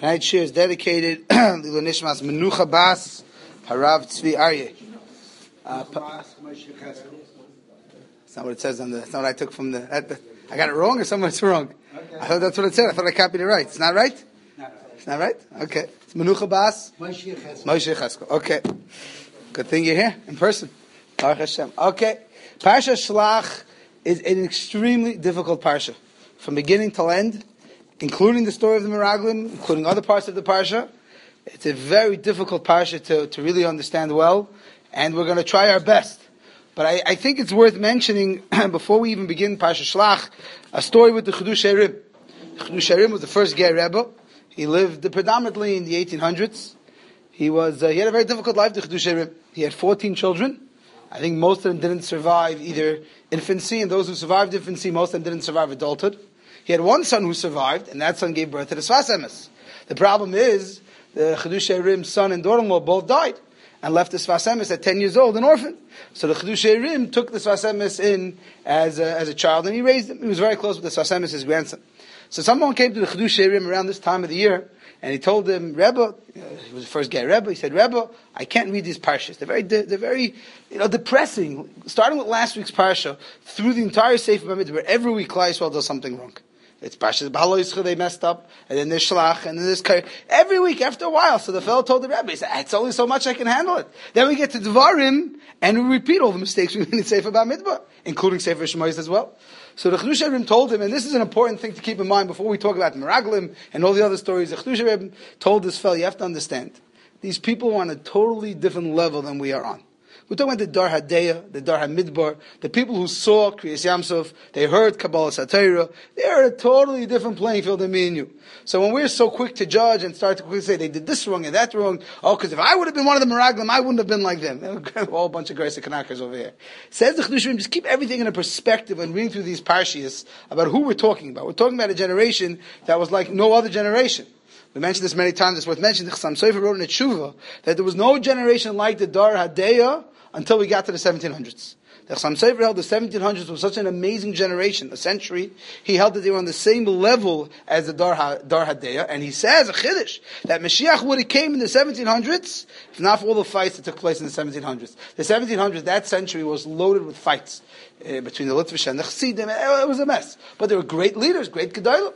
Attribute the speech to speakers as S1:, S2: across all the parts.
S1: Tonight's shir is dedicated to Nishmas Menucha Bas Harav Tzvi Aryeh. That's not what it says on the. That's not what I took from the. I got it wrong, or somewhere it's wrong. Okay. I thought that's what it said. I thought I copied it right. It's not right. It's not right. Okay. It's Menucha Bas Moshe Cheskel. Okay. Good thing you're here in person. Baruch Hashem. Okay. Parsha Shlach is an extremely difficult parsha, from beginning till end, including the story of the Meraglim, including other parts of the parsha. It's a very difficult parsha to really understand well, and we're going to try our best. But I think it's worth mentioning, before we even begin Parsha Shlach, a story with the Chidush Erim. Chidush Erim was the first Ger Rebbe. He lived predominantly in the 1800s. He had a very difficult life, the Chidush Erim. He had 14 children. I think most of them didn't survive either infancy, and those who survived infancy, most of them didn't survive adulthood. He had one son who survived, and that son gave birth to the Sfas Emes. The problem is, the Chidush Erim's son and daughter-in-law both died, and left the Sfas Emes at 10 years old, an orphan. So the Chidush Erim took the Sfas Emes in as a child, and he raised him. He was very close with the Sfas Emes, his grandson. So someone came to the Chidush Erim around this time of the year, and he told him, Rebbe, he was the first Ger Rebbe, he said, Rebbe, I can't read these parshas. They're very depressing. Starting with last week's parsha, through the entire Sefer Bamidbar, every week Klal Yisrael does something wrong. It's Parshas B'Halo Yisrael, they messed up, and then there's Shlach, and then there's Kar. Every week, after a while, so the fellow told the Rebbe, he said, it's only so much I can handle it. Then we get to Dvarim, and we repeat all the mistakes we made in Sefer Bamidbar, including Sefer Shmoyos as well. So the Chidush Erim told him, and this is an important thing to keep in mind before we talk about Meraglim and all the other stories, the Chidush Erim told this fellow, you have to understand, these people are on a totally different level than we are on. We're talking about the Dar Hadeya, the Dar HaMidbar, the people who saw Kriyas Yamsuf, they heard Kabbalah Satira, they're at a totally different playing field than me and you. So when we're so quick to judge and start to quickly say, they did this wrong and that wrong, because if I would have been one of the Meraglim, I wouldn't have been like them. A whole bunch of Grace Kanakas over here. Says the Chidush Erim, just keep everything in a perspective when reading through these Parshias about who we're talking about. We're talking about a generation that was like no other generation. We mentioned this many times, it's worth mentioning. The Chassam Sofer wrote in a Tshuva that there was no generation like the Dar Hadeya until we got to the 1700s. The Chassam Sofer held the 1700s was such an amazing generation, a century. He held that they were on the same level as the Dar Hadeya, and he says, a Chiddush, that Mashiach would have came in the 1700s, if not for all the fights that took place in the 1700s. The 1700s, that century, was loaded with fights between the Litvish and the Chassidim. It was a mess. But there were great leaders, great Gedolim.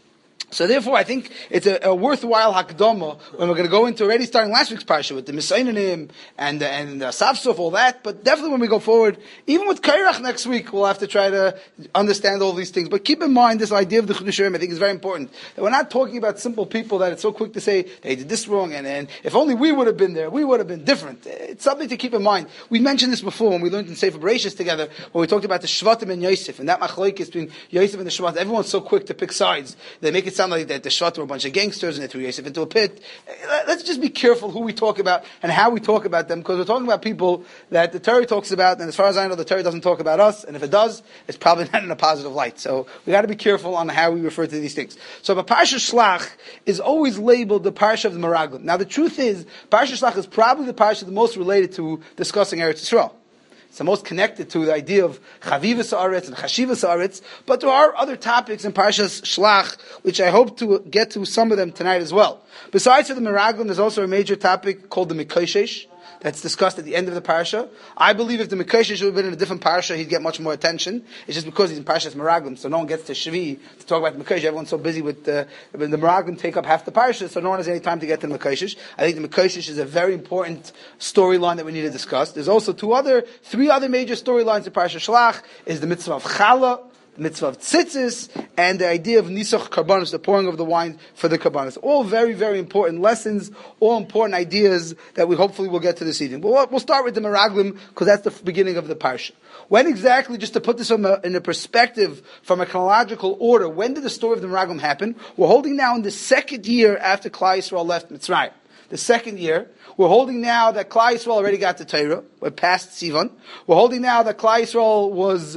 S1: So therefore, I think it's a worthwhile hakdama when we're going to go into already starting last week's parsha with the Misainim and the Safsuf, all that. But definitely when we go forward, even with Kairach next week, we'll have to try to understand all these things. But keep in mind this idea of the Chidush Erim, I think is very important. That we're not talking about simple people that it's so quick to say they did this wrong and if only we would have been there, we would have been different. It's something to keep in mind. We mentioned this before when we learned in Sefer Bereshis together when we talked about the Shvatim and Yosef and that machlokes between Yosef and the Shvat. Everyone's so quick to pick sides. They make it sound like that the Shvat were a bunch of gangsters and they threw Yosef into a pit. Let's just be careful who we talk about and how we talk about them, because we're talking about people that the Torah talks about, and as far as I know, the Torah doesn't talk about us, and if it does, it's probably not in a positive light. So we got to be careful on how we refer to these things. So the Parsha Shlach is always labeled the Parsha of the Meraglim. Now the truth is, Parsha Shlach is probably the Parsha the most related to discussing Eretz Yisrael. It's the most connected to the idea of Chavivas Haaretz and Chashivas Haaretz, but there are other topics in Parshas Shlach, which I hope to get to some of them tonight as well. Besides for the Meraglim, there's also a major topic called the Mikoshesh, that's discussed at the end of the parsha. I believe if the Mikoshesh would have been in a different parsha, he'd get much more attention. It's just because he's in Parshas Meraglim, so no one gets to Shvi to talk about the Mikoshesh. Everyone's so busy with the Meraglim take up half the parsha, so no one has any time to get to the Mikoshesh. I think the Mikoshesh is a very important storyline that we need to discuss. There's also three other major storylines in Parshas Shlach, is the mitzvah of Chala, the mitzvah of tzitzis, and the idea of nisach karbanos, the pouring of the wine for the karbanos. All very, very important lessons, all important ideas that we hopefully will get to this evening. But we'll start with the Meraglim, because that's the beginning of the parsha. When exactly, just to put this in a perspective from a chronological order, when did the story of the Meraglim happen? We're holding now in the second year after Klal Yisrael left Mitzrayim. The second year. We're holding now that Klal Yisrael already got to Torah. We're past Sivan. We're holding now that Klal Yisrael was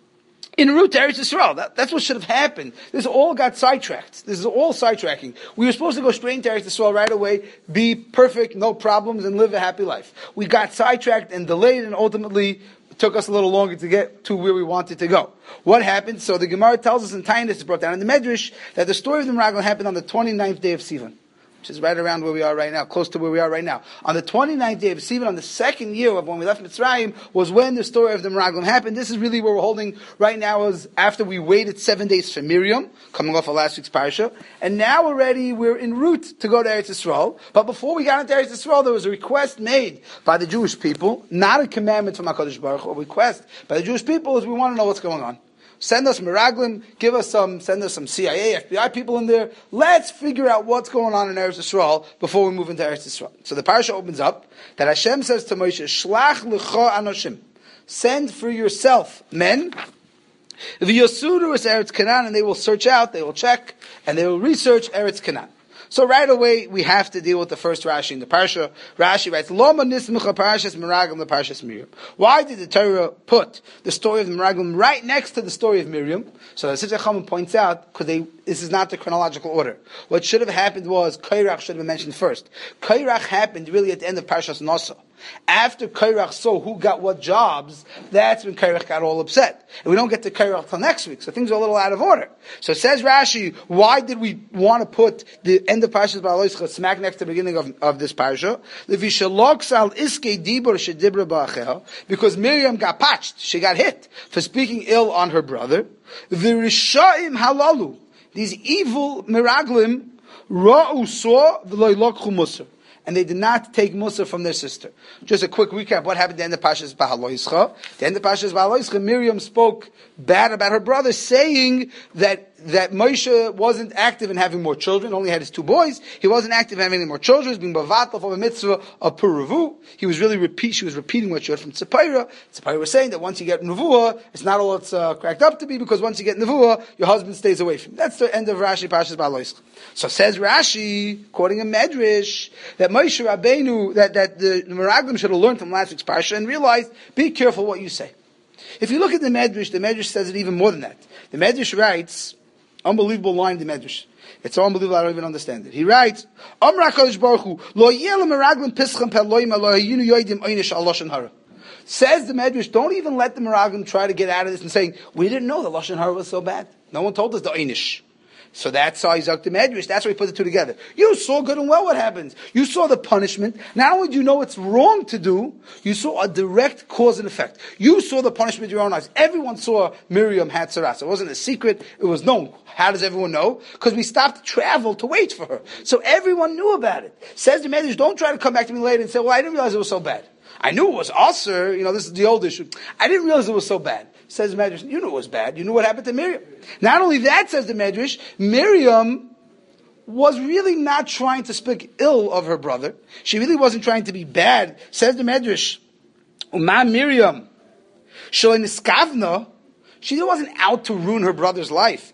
S1: en route to Eretz Yisrael. That's what should have happened. This all got sidetracked. This is all sidetracking. We were supposed to go straight into Eretz Yisrael right away, be perfect, no problems, and live a happy life. We got sidetracked and delayed, and ultimately it took us a little longer to get to where we wanted to go. What happened? So the Gemara tells us in Tainus, it's brought down in the Medrash, that the story of the Meraglim happened on the 29th day of Sivan. which is right around where we are right now, close to where we are right now. On the 29th day of Sivan, on the second year of when we left Mitzrayim, was when the story of the Meraglim happened. This is really where we're holding right now, is after we waited 7 days for Miriam, coming off of last week's parsha, and now already we're en route to go to Eretz Yisrael. But before we got into Eretz Yisrael, there was a request made by the Jewish people, not a commandment from HaKadosh Baruch Hu, a request by the Jewish people is we want to know what's going on. Send us Meraglim, send us some CIA, FBI people in there. Let's figure out what's going on in Eretz Yisrael before we move into Eretz Yisrael. So the parasha opens up that Hashem says to Moshe, Shlach lecha anoshim. Send for yourself men. V'yosuru es Eretz Canaan, and they will search out, they will check, and they will research Eretz Canaan. So right away, we have to deal with the first Rashi in the Parsha. Rashi writes, Loma nismucha parashas Meraglim the parashas Miriam. Why did the Torah put the story of the Meraglim right next to the story of Miriam? So the Sifsei Chachamim points out, because this is not the chronological order. What should have happened was, Kairach should have been mentioned first. Kairach happened really at the end of Parashas Nasa. After Kairach saw who got what jobs, that's when Kairach got all upset. And we don't get to Kairach till next week, so things are a little out of order. So says Rashi, why did we want to put the end of Parashas Ba'aloischa smack next to the beginning of this Parasha? Because Miriam got patched, she got hit for speaking ill on her brother. V'risha'im halalu, these evil Meraglim, ra'u saw v'lo lokchu musar, and they did not take Musa from their sister. Just a quick recap, what happened at the end of Parshas Ba'aloischa. At the end of Parshas Ba'aloischa, Miriam spoke bad about her brother, saying that Moshe wasn't active in having more children, only had his 2 boys. He wasn't active in having any more children. He was being bavatal for a mitzvah of Puravu. She was repeating what she heard from Tzipora. Tzipora was saying that once you get Nevuah, it's not all it's cracked up to be, because once you get Nevuah, your husband stays away from you. That's the end of Rashi, Parshas Ba'aloischa. So says Rashi, quoting a Medrash, that Moshe Rabbeinu, that the Meraglim should have learned from last week's Parsha and realized, be careful what you say. If you look at the Medrash says it even more than that. The Medrash writes, unbelievable line in the Medrash. It's so unbelievable I don't even understand it. He writes, Amra HaKadosh Baruch Hu, Lo yeh lemeraglim pischem peloim alo hayinu yoidim einish al lashon hara. Says the Medrash, don't even let the Meraglim try to get out of this and saying, we didn't know the lashon hara was so bad. No one told us the einish. So that's how he's the Medrash. That's why he put the two together. You saw good and well what happens. You saw the punishment. Not only do you know it's wrong to do, you saw a direct cause and effect. You saw the punishment with your own eyes. Everyone saw Miriam had saras. It wasn't a secret. It was known. How does everyone know? Because we stopped travel to wait for her. So everyone knew about it. Says the Medrash, don't try to come back to me later and say, well, I didn't realize it was so bad. I knew it was usher. This is the old issue. I didn't realize it was so bad. Says the Medrash, you knew it was bad. You knew what happened to Miriam. Not only that, says the Medrash, Miriam was really not trying to speak ill of her brother. She really wasn't trying to be bad. Says the Medrash, Uma Miriam, Shalei Niskavna, she wasn't out to ruin her brother's life.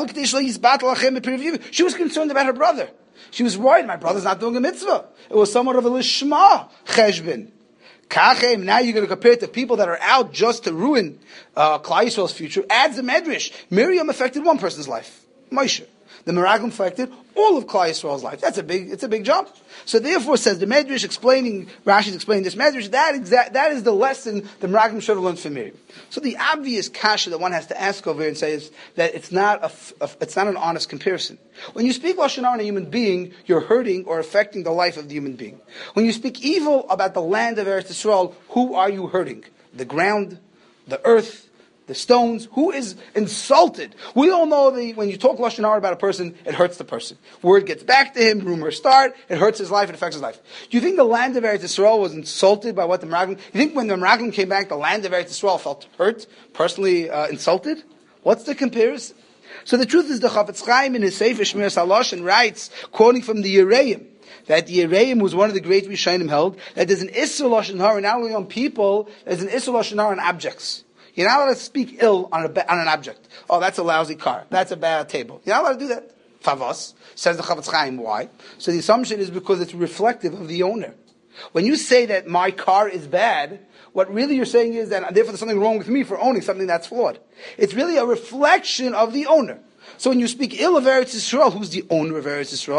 S1: She was concerned about her brother. She was worried, my brother's not doing a mitzvah. It was somewhat of a lishma cheshbon. Now you're going to compare it to people that are out just to ruin Klal Yisrael's future. Adds the Medrash. Miriam affected one person's life, Moshe. The Meraglim affected all of Klal Yisrael's life. It's a big jump. So therefore, says the Medrash, Rashi's explaining this Medrash, that is the lesson the Meraglim should have learned from Miriam. So the obvious kasha that one has to ask over here and say is that it's not an honest comparison. When you speak lashon hara on a human being, you're hurting or affecting the life of the human being. When you speak evil about the land of Eretz Yisrael, who are you hurting? The ground, the earth, the stones. Who is insulted? We all know that when you talk lashon hara about a person, it hurts the person. Word gets back to him, rumors start, it hurts his life, it affects his life. Do you think the land of Eretz Yisrael was insulted by what the Meraglim? You think when the Meraglim came back, the land of Eretz Yisrael felt hurt, personally insulted? What's the comparison? So the truth is, the Chafetz Chaim in his Sefer Shmiras HaLashon writes, quoting from the Yereim, that the Yereim was one of the great Rishonim held, that there's an Issur lashon hara not only on people, there's an Issur lashon hara on objects. You're not allowed to speak ill on an object. Oh, that's a lousy car. That's a bad table. You're not allowed to do that. Favos, says the Chafetz Chaim. Why? So the assumption is because it's reflective of the owner. When you say that my car is bad, what really you're saying is that therefore there's something wrong with me for owning something that's flawed. It's really a reflection of the owner. So when you speak ill of Eretz Yisrael, who's the owner of Eretz Yisrael?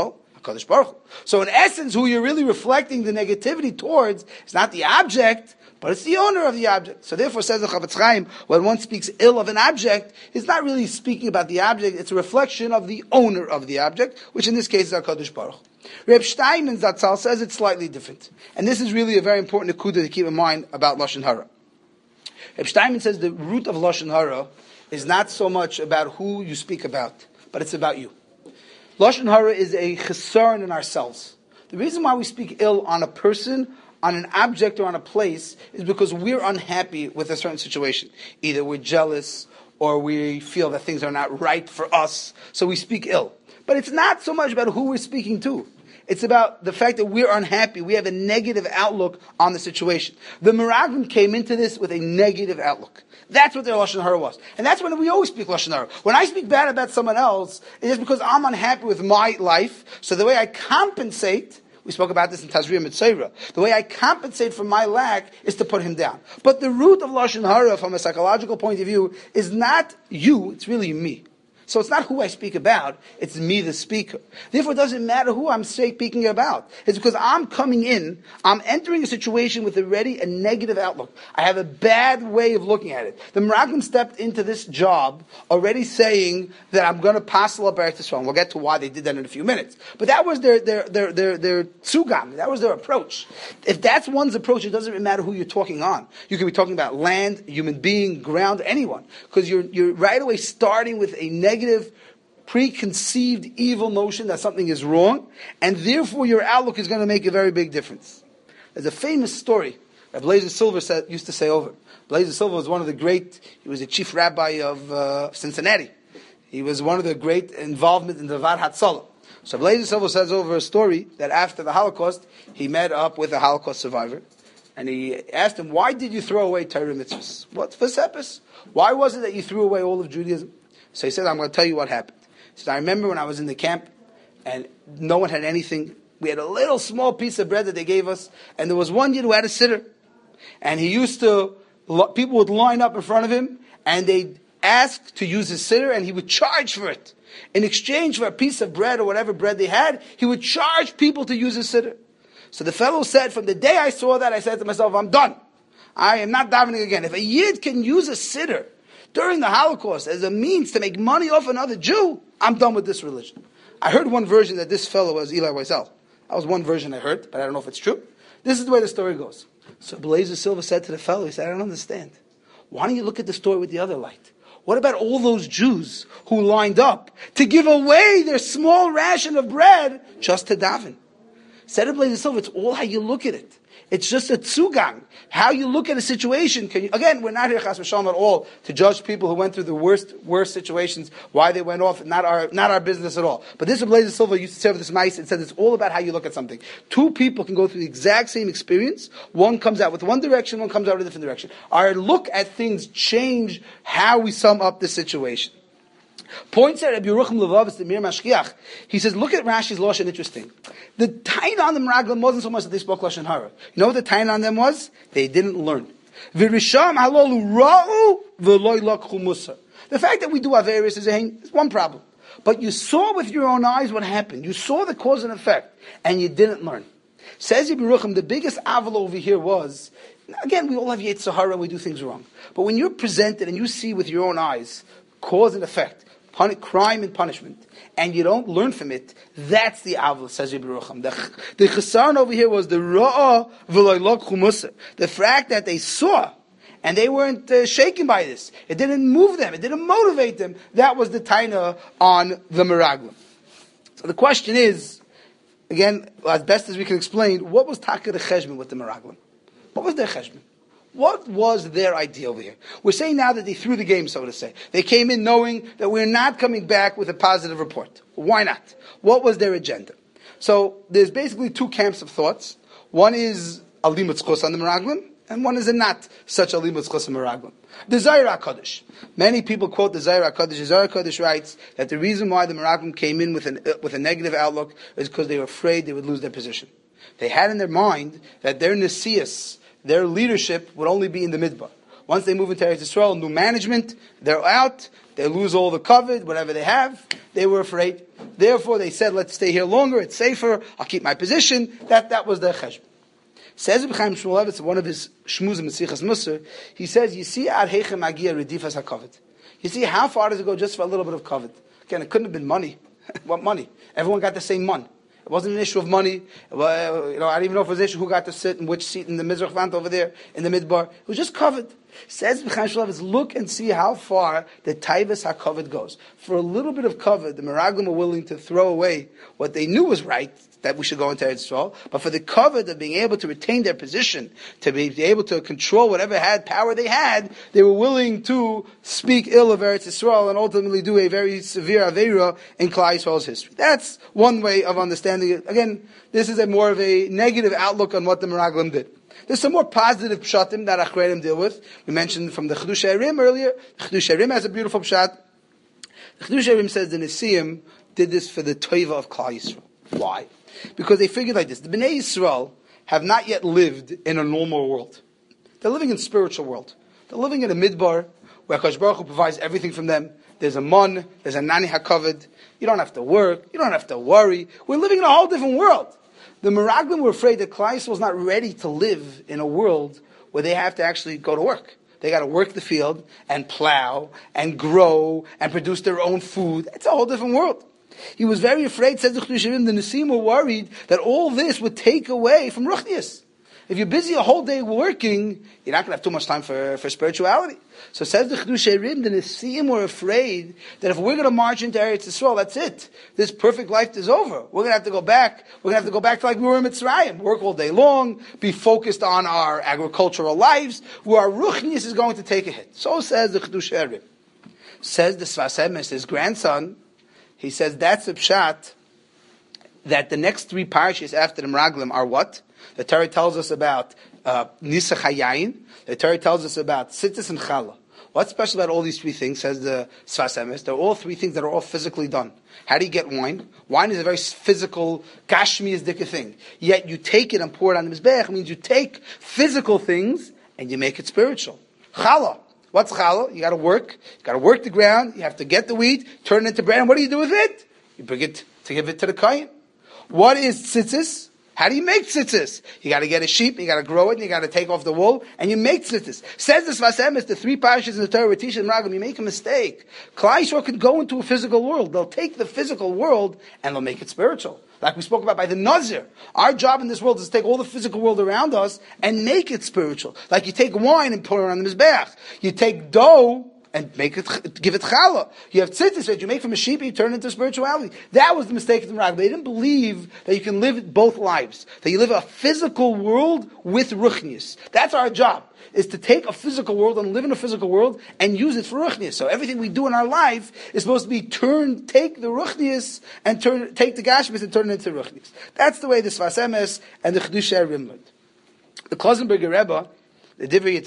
S1: HaKadosh Baruch Hu. So in essence, who you're really reflecting the negativity towards is not the object, but it's the owner of the object. So therefore, says the Chavetz Chaim, when one speaks ill of an object, it's not really speaking about the object, it's a reflection of the owner of the object, which in this case is HaKadosh Baruch Hu. Reb Steinman Zatzal says it's slightly different. And this is really a very important nekuda to keep in mind about Lashon Hara. Reb Steinman says the root of Lashon Hara is not so much about who you speak about, but it's about you. Lashon Hara is a chesaron in ourselves. The reason why we speak ill on a person, on an object, or on a place is because we're unhappy with a certain situation. Either we're jealous or we feel that things are not right for us, so we speak ill. But it's not so much about who we're speaking to. It's about the fact that we're unhappy. We have a negative outlook on the situation. The Meraglim came into this with a negative outlook. That's what their Lashon Hara was. And that's when we always speak Lashon Hara. When I speak bad about someone else, it's just because I'm unhappy with my life. So the way I compensate, we spoke about this in Tazria Mitzayra, the way I compensate for my lack is to put him down. But the root of Lashon Hara from a psychological point of view is not you, it's really me. So it's not who I speak about, it's me, the speaker. Therefore, it doesn't matter who I'm speaking about. It's because I'm coming in, I'm entering a situation with already a negative outlook. I have a bad way of looking at it. The Meraglim stepped into this job already saying that I'm going to pass up Eretz Yisrael. We'll get to why they did that in a few minutes. But that was their tzugam. That was their approach. If that's one's approach, it doesn't matter who you're talking on. You could be talking about land, human being, ground, anyone. Because you're right away starting with a negative, preconceived evil notion that something is wrong, and therefore your outlook is going to make a very big difference. There's a famous story that Blazer Silver used to say over. Blazer Silver was one of the great, he was the chief rabbi of Cincinnati. He was one of the great involvement in the Var Hatzalah. So Blazer Silver says over a story that after the Holocaust, he met up with a Holocaust survivor, and he asked him, why did you throw away Torah mitzvahs? What's Vesepis? Why was it that you threw away all of Judaism? So he said, I'm going to tell you what happened. He said, I remember when I was in the camp and no one had anything. We had a little small piece of bread that they gave us, and there was one Yid who had a sitter. And he used to, people would line up in front of him and they'd ask to use his sitter and he would charge for it. In exchange for a piece of bread or whatever bread they had, he would charge people to use his sitter. So the fellow said, from the day I saw that, I said to myself, I'm done. I am not davening again. If a Yid can use a sitter during the Holocaust as a means to make money off another Jew, I'm done with this religion. I heard one version that this fellow was Eli Wiesel. That was one version I heard, but I don't know if it's true. This is the way the story goes. So Blazer Silver said to the fellow, he said, I don't understand. Why don't you look at the story with the other light? What about all those Jews who lined up to give away their small ration of bread just to daven? Said to Blazer Silver, it's all how you look at it. It's just a tzugang. How you look at a situation. Again, we're not here, chas v'shalom, at all to judge people who went through the worst situations, why they went off, not our business at all. But this is Blazer Silver used to say with this mice, it says it's all about how you look at something. Two people can go through the exact same experience. One comes out with one direction, one comes out with a different direction. Our look at things change how we sum up the situation. Points out Rabbi Yerucham Levavitz, the Mir Mashkiach. He says, look at Rashi's Lashon, interesting. The taina on the Meraglim wasn't so much that they spoke Lashon Hara. You know what the taina on them was? They didn't learn. V'risham halolu ra'u v'loi lakhu musa. The fact that we do Averis is one problem. But you saw with your own eyes what happened. You saw the cause and effect, and you didn't learn. Says Rabbi Yerucham, the biggest aval over here was, again, we all have Yetzer Hara, we do things wrong. But when you're presented and you see with your own eyes cause and effect, crime and punishment, and you don't learn from it, that's the avil, says Rabbi Yerucham. The chesaron over here was the ra'ah v'lo lokhu musa. The fact that they saw, and they weren't shaken by this. It didn't move them. It didn't motivate them. That was the taina on the Meraglim. So the question is, again, as best as we can explain, what was taka the cheshbon with the Meraglim? What was their cheshbon? What was their idea over here? We're saying now that they threw the game, so to say. They came in knowing that we're not coming back with a positive report. Why not? What was their agenda? So there's basically two camps of thoughts. One is a limud zchus on the Meraglim, and one is a not such a limud zchus on the Meraglim. The Zohar HaKadosh. Many people quote the Zohar HaKadosh. The Zohar HaKadosh writes that the reason why the Meraglim came in with a negative outlook is because they were afraid they would lose their position. They had in their mind that their nesias, their leadership, would only be in the midbar. Once they move into Eretz Yisrael, new management, they're out, they lose all the covet, whatever they have, they were afraid. Therefore, they said, let's stay here longer, it's safer, I'll keep my position. That was their cheshbon. Says Reb Chaim Shmulevitz, one of his shmuz in Mesichas Musar, he says, you see ad heichem agia redifas hakovet. You see, how far does it go just for a little bit of covet? Again, it couldn't have been money. What money? Everyone got the same money. It wasn't an issue of money. Well, I don't even know if it was an issue who got to sit in which seat in the Mizrach Vant over there in the midbar. It was just covered. Says B'chaim Shulevitz, look and see how far the Taivas HaKovet goes. For a little bit of covet, the Meraglim were willing to throw away what they knew was right, that we should go into Eretz Yisrael. But for the covet of being able to retain their position, to be able to control whatever power they had, they were willing to speak ill of Eretz Yisrael and ultimately do a very severe Aveira in Klal Yisrael's history. That's one way of understanding it. Again, this is more of a negative outlook on what the Meraglim did. There's some more positive pshatim that Achreidim deal with. We mentioned from the Chedush Erim earlier. The Chedush Erim has a beautiful pshat. The Chedush Erim says the Nesiim did this for the Toiva of Klal Yisrael. Why? Because they figured like this. The Bnei Yisrael have not yet lived in a normal world. They're living in a spiritual world. They're living in a midbar where Hakadosh Baruch Hu provides everything from them. There's a mon, there's a nani hakavod. You don't have to work. You don't have to worry. We're living in a whole different world. The Meraglim were afraid that Klal Yisrael was not ready to live in a world where they have to actually go to work. They got to work the field and plow and grow and produce their own food. It's a whole different world. He was very afraid, says the Chedush Erim, the Nesiim were worried that all this would take away from Ruchnius. If you're busy a whole day working, you're not going to have too much time for spirituality. So says the Chedush Erim, the Nesiim were afraid that if we're going to march into Eretz Yisrael, that's it. This perfect life is over. We're going to have to go back. We're going to have to go back to like we were in Mitzrayim. Work all day long, be focused on our agricultural lives, where our Ruchnius is going to take a hit. So says the Chedush Erim. Says the Sfas Emes, his grandson, he says that's a pshat that the next three parashas after the Meraglim are what? The Torah tells us about Nisach HaYayin. The Torah tells us about Tzitzis and Challah. What's special about all these three things, says the Sfas Emes? They're all three things that are all physically done. How do you get wine? Wine is a very physical, Gashmi-isdika thing. Yet you take it and pour it on the Mizbech. It means you take physical things and you make it spiritual. Challah. What's challah? You got to work. You got to work the ground. You have to get the wheat, turn it into bread. And what do you do with it? You bring it to give it to the kohen. What is tzitzis? How do you make tzitzis? You got to get a sheep, you got to grow it, and you got to take off the wool, and you make tzitzis. Says the Sfas Emes, the three parashas in the Torah, Retish and Meraglim, you make a mistake. Klal Yisrael could go into a physical world. They'll take the physical world and they'll make it spiritual. Like we spoke about by the Nazir. Our job in this world is to take all the physical world around us and make it spiritual. Like you take wine and pour it on the Mizbeach. You take dough and make it, give it challah. You have tzitzis that you make from a sheep, you turn it into spirituality. That was the mistake of the Meraglim. They didn't believe that you can live both lives. That you live a physical world with ruchnius. That's our job, is to take a physical world and live in a physical world and use it for ruchnius. So everything we do in our life is supposed to be take the ruchnius and take the gashmis and turn it into ruchnius. That's the way the Sfas Emes and the Chedush Erim learned. The Klausenberger Rebbe, the Divrei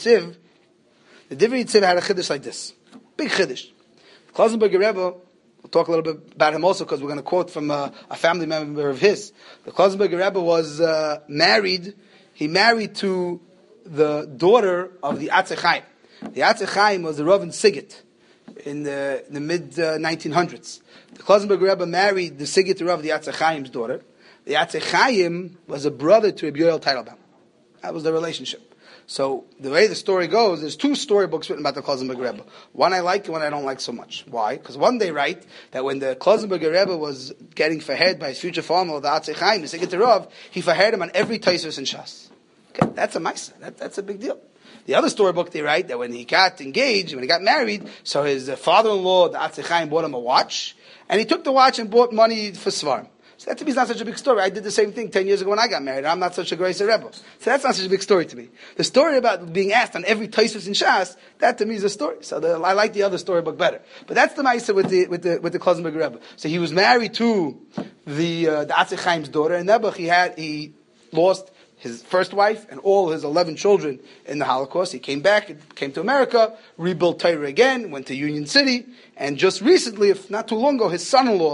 S1: Yitziv had a chiddush like this. Big chiddush. The Klausenberger Rebbe, we'll talk a little bit about him also because we're going to quote from a family member of his. The Klausenberger Rebbe was married. He married to the daughter of the Atzei Chaim. The Atzei Chaim was the Rav in Sigit in the mid 1900s. The Klausenberger Rebbe married the Sigit Rav, the Atzei Chaim's daughter. The Atzei Chaim was a brother to Rabbi Yoel Teitelbaum. That was the relationship. So the way the story goes, there's two storybooks written about the Klausenberger Rebbe. One I like and one I don't like so much. Why? Because one they write that when the Klausenberger Rebbe was getting fahered by his future father, the Atzei Chaim, the Sigit Rav, he fahered him on every Tosfos and Shas. Okay, that's a ma'aseh. That's a big deal. The other storybook they write that when he got engaged, when he got married, so his father-in-law, the Atzei Chaim, bought him a watch, and he took the watch and bought money for Svarim. So that to me is not such a big story. I did the same thing 10 years ago when I got married. I'm not such a great rebel. So that's not such a big story to me. The story about being asked on every Tosfos in Shas, that to me is a story. So I like the other storybook better. But that's the ma'aseh with the Klausenberger Rebbe. So he was married to the Atzei Chaim's daughter, and Nebuch he lost his first wife and all his 11 children in the Holocaust. He came back, came to America, rebuilt Torah again, went to Union City, and just recently, if not too long ago, his son-in-law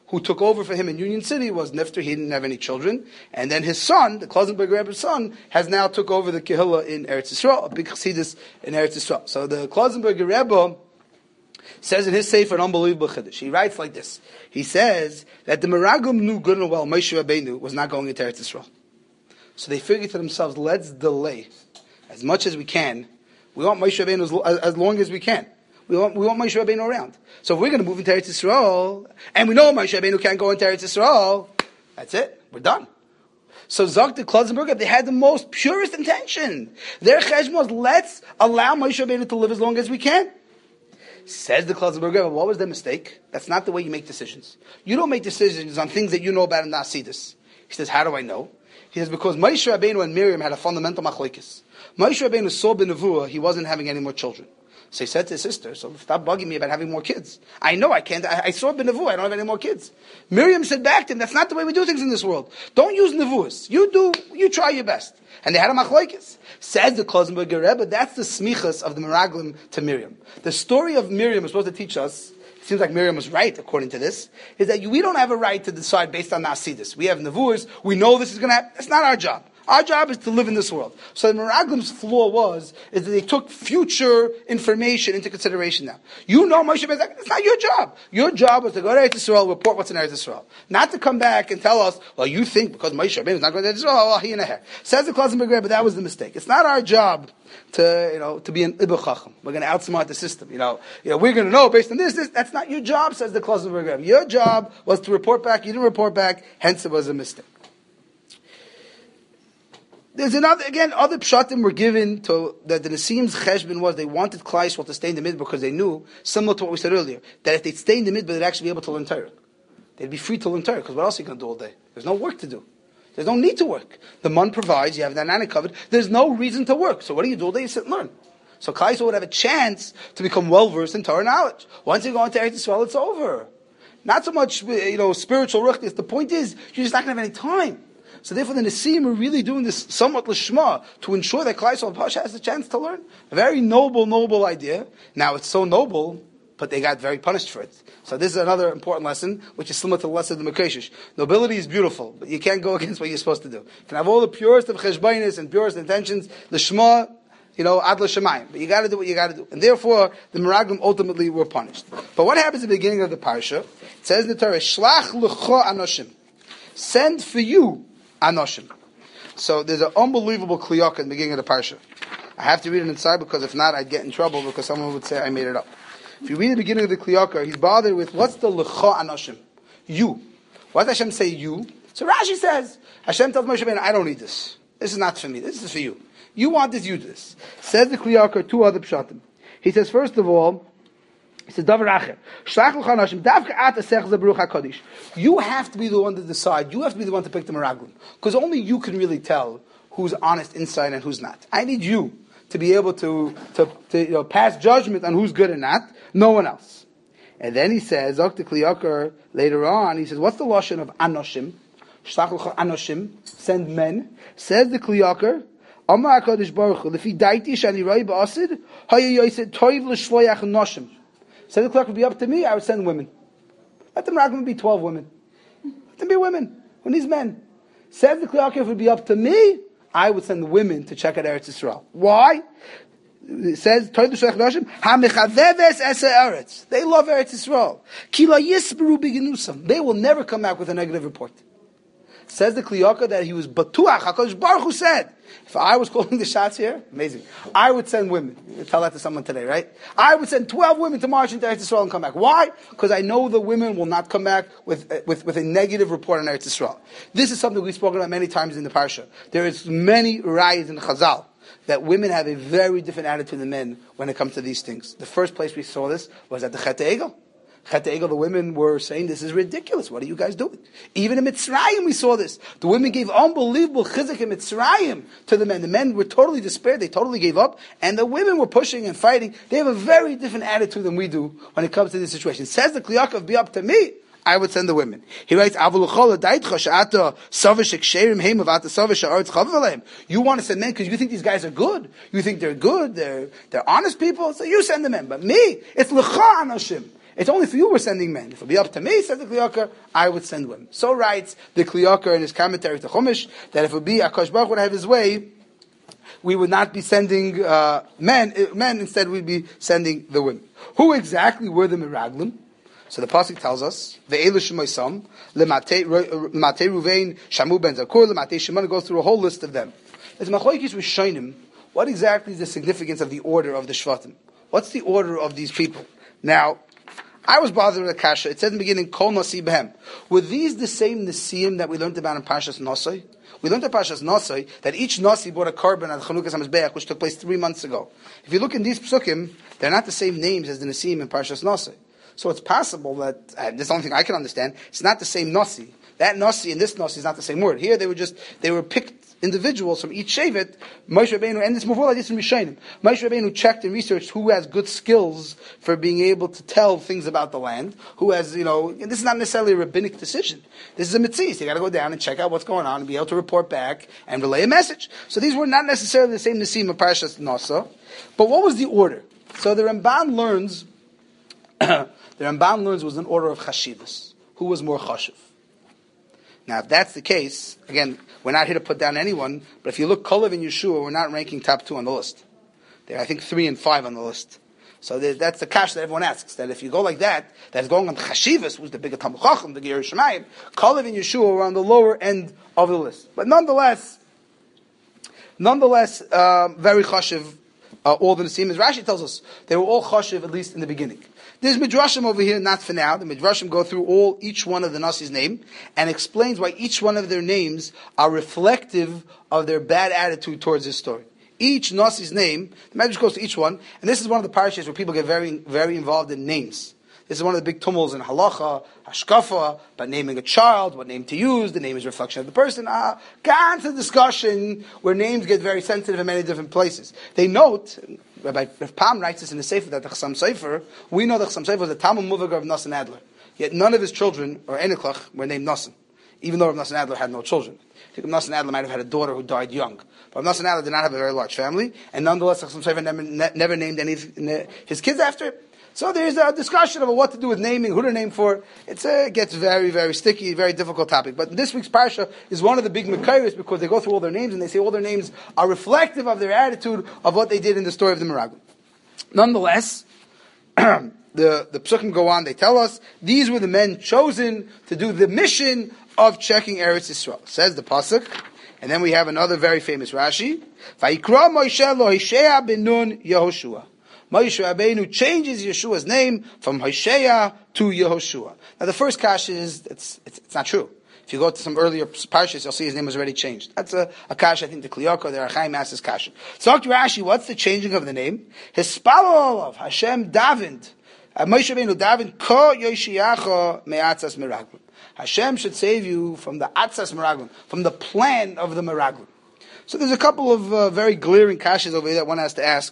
S1: who took over for him in Union City was Nifter. He didn't have any children. And then his son, the Klausenberg Rebbe's son, has now took over the Kehillah in Eretz Yisrael, a big Chassidus in Eretz Yisrael. So the Klausenberg Rebbe says in his Sefer an unbelievable Chiddush. He writes like this. He says that the Meraglim knew good and well Moshe Rabbeinu was not going into Eretz Yisrael. So they figured to themselves, let's delay as much as we can. We want Moshe Rabbeinu as long as we can. We want Moshe Rabbeinu around. So if we're going to move into Eretz Yisrael, and we know Moshe Rabbeinu can't go into Eretz Yisrael, that's it. We're done. So Zok the Klausenberg, they had the most purest intention. Their cheshbon was, let's allow Moshe Rabbeinu to live as long as we can. Says the Klausenberg, what was the mistake? That's not the way you make decisions. You don't make decisions on things that you know about and not see this. He says, how do I know? He says, because Moshe Rabbeinu and Miriam had a fundamental machlokes. Moshe Rabbeinu saw b'nevuah he wasn't having any more children. So he said to his sister, so stop bugging me about having more kids. I know I can't. I saw b'nevuah. I don't have any more kids. Miriam said back to him, that's not the way we do things in this world. Don't use nevuahs. You try your best. And they had a machlokes. Says the Klausenberg Rebbe, that's the smichas of the Meraglim to Miriam. The story of Miriam is supposed to teach us, it seems like Miriam was right according to this, is that we don't have a right to decide based on nasidus. We have nevuahs. We know this is going to happen. That's not our job. Our job is to live in this world. So the Meraglim's flaw is that they took future information into consideration now. You know Moshe Rabbeinu, it's not your job. Your job was to go to Eretz Yisrael, report what's in Eretz Yisrael. Not to come back and tell us, well, you think because Moshe Rabbeinu is not going to Eretz Yisrael, well, he in a hair. Says the Klausenberg Rebbe, but that was the mistake. It's not our job to be an Ibn Chacham. We're going to outsmart the system. We're going to know based on this. That's not your job, says the Klausenberg Rebbe. Your job was to report back. You didn't report back, hence it was a mistake. There's other pshatim were given to that the Nasim's cheshbon was they wanted Klal Yisrael to stay in the mid because they knew, similar to what we said earlier, that if they'd stay in the mid, they'd actually be able to learn Torah. They'd be free to learn Torah because what else are you going to do all day? There's no work to do. There's no need to work. The man provides, you have that nanny covered. There's no reason to work. So what do you do all day? You sit and learn. So Klal Yisrael would have a chance to become well versed in Torah knowledge. Once you go into Eretz Yisrael, it's over. Not so much spiritual ruchnis. The point is you're just not going to have any time. So therefore the Nesim are really doing this somewhat lishma to ensure that Klal Yisrael Pasha has a chance to learn. A very noble idea. Now it's so noble, but they got very punished for it. So this is another important lesson, which is similar to the lesson of the Mekreshish. Nobility is beautiful, but you can't go against what you're supposed to do. You can have all the purest of cheshbainis and purest intentions, lishma, ad l'shamayim. But you got to do what you got to do. And therefore, the Meraglim ultimately were punished. But what happens at the beginning of the parsha? It says in the Torah, Shlach l'cho anoshim. Send for you anoshim. So there's an unbelievable kliyaka in the beginning of the parsha. I have to read it inside because if not, I'd get in trouble because someone would say I made it up. If you read the beginning of the kliyaka, he's bothered with what's the l'cho anoshim? You. What does Hashem say you? So Rashi says, Hashem tells Moshe Rabbeinu, I don't need this. This is not for me. This is for you. You want this, you do this. Says the kliyaka, two other pshatim. He says, first of all, he says, Davar Acher. You have to be the one to decide. You have to be the one to pick the Meraglim. Because only you can really tell who's honest inside and who's not. I need you to be able to pass judgment on who's good and not. No one else. And then he says, later on, he says, what's the lashon of anoshim? Anoshim, send men. Says the Kliyakar, Amar HaKadosh Baruch Hu, Lefi daiti shani roi ba'asid, haya yoyset toiv l'shloyach noshim. Said the clock would be up to me, I would send women. Let the Meraglim be 12 women. Let them be women. Who needs men? Says the clock, if it would be up to me, I would send the women to check out Eretz Yisrael. Why? It says, they love Eretz Yisrael. They will never come back with a negative report. Says the Kliyaka that he was batuach. HaKadosh Baruch Hu said, if I was calling the shots here, amazing, I would send women. You tell that to someone today, right? I would send 12 women to march into Eretz Yisrael and come back. Why? Because I know the women will not come back with a negative report on Eretz Yisrael. This is something we've spoken about many times in the parsha. There is many rayas in Chazal that women have a very different attitude than men when it comes to these things. The first place we saw this was at the Chet Egel. Chet Egel, the women were saying, this is ridiculous. What are you guys doing? Even in Mitzrayim we saw this. The women gave unbelievable chizuk in Mitzrayim to the men. The men were totally despaired. They totally gave up. And the women were pushing and fighting. They have a very different attitude than we do when it comes to this situation. Says the Kliyakov, be up to me, I would send the women. He writes, you want to send men because you think these guys are good. You think they're good. They're honest people. So you send them in. But me, it's l'cha anoshim. It's only for you we're sending men. If it would be up to me, says the Kli Yakar, I would send women. So writes the Kli Yakar in his commentary to Chumash, that if it would be Akash Baruch would have his way, we would not be sending men, instead we'd be sending the women. Who exactly were the Meraglim? So the pasuk tells us, Ve'elu Shemoisam, Lemate Ruvain, Shamu ben Zakur, Lemate Shimon, goes through a whole list of them. There's Machoikis Rishonim. What exactly is the significance of the order of the Shvatim? What's the order of these people? Now, I was bothered with the kasha. It said in the beginning, Kol Nasi Behem. Were these the same Nasiim that we learned about in Parshas Nosai? We learned in Parshas Nosai that each Nasi brought a carbon at Chanukas HaMizbeach, which took place 3 months ago. If you look in these psukim, they're not the same names as the Nasiim in Parshas Nosai. So it's possible that, this is the only thing I can understand, it's not the same Nasi. That Nasi and this Nasi is not the same word. Here they were picked individuals from each Shevet. Moshe Rabbeinu, and it's more like this in Rishonim. Moshe Rabbeinu checked and researched who has good skills for being able to tell things about the land, who has, and this is not necessarily a rabbinic decision. This is a mitzvah. You got to go down and check out what's going on and be able to report back and relay a message. So these were not necessarily the same Nasim of Parashas Nasa. But what was the order? So the Ramban learns, was an order of Chashivas. Who was more Chashiv? Now, if that's the case, again, we're not here to put down anyone, but if you look Kalev and Yeshua, we're not ranking top 2 on the list. They're, I think, 3 and 5 on the list. So that's the kash that everyone asks, that if you go like that, that's going on Chashivas, who's the bigger Talmud Chacham, the Ger Shemayim, Kalev and Yeshua were on the lower end of the list. But nonetheless, very Chashiv, all the Nesim, as Rashi tells us, they were all Chashiv, at least in the beginning. There's Midrashim over here, not for now. The Midrashim go through each one of the Nasi's name and explains why each one of their names are reflective of their bad attitude towards this story. Each Nasi's name, the Midrash goes to each one, and this is one of the parashas where people get very, very involved in names. This is one of the big tumults in halacha, hashkafa, about naming a child, what name to use, the name is a reflection of the person. Constant discussion where names get very sensitive in many different places. They note, Rabbi Pam writes this in the Sefer, that the Chassam Sefer, we know the Chassam Sefer was the Talmud Muvagar of Nassan Adler. Yet none of his children, or Eniklach, were named Nassan, even though Nassan Adler had no children. I think Nassan Adler might have had a daughter who died young. But Nassan Adler did not have a very large family, and nonetheless, Chassam Sefer never named any of his kids after him. So there's a discussion about what to do with naming, who to name for. It gets very, very sticky, very difficult topic. But this week's parsha is one of the big Mekayos because they go through all their names and they say all their names are reflective of their attitude of what they did in the story of the Meraglim. Nonetheless, the Psukim go on, they tell us, these were the men chosen to do the mission of checking Eretz Yisrael. Says the Pasuk. And then we have another very famous Rashi. Vayikra Moshe lo Hosheya ben Nun Yehoshua. Moshe Rabbeinu changes Yeshua's name from Hosheya to Yehoshua. Now the first kash is, it's not true. If you go to some earlier parshas, you'll see his name was already changed. That's a kash, I think, the Kli Yakar, the Arachaim asks kash. So Dr. Rashi, what's the changing of the name? Hispalol of Hashem David. Moshe Rabbeinu David, Ko Yoshiyacha Me'atzas Meraglim. Hashem should save you from the Atzas Meraglim, from the plan of the Meraglim. So there's a couple of very glaring kashas over here that one has to ask.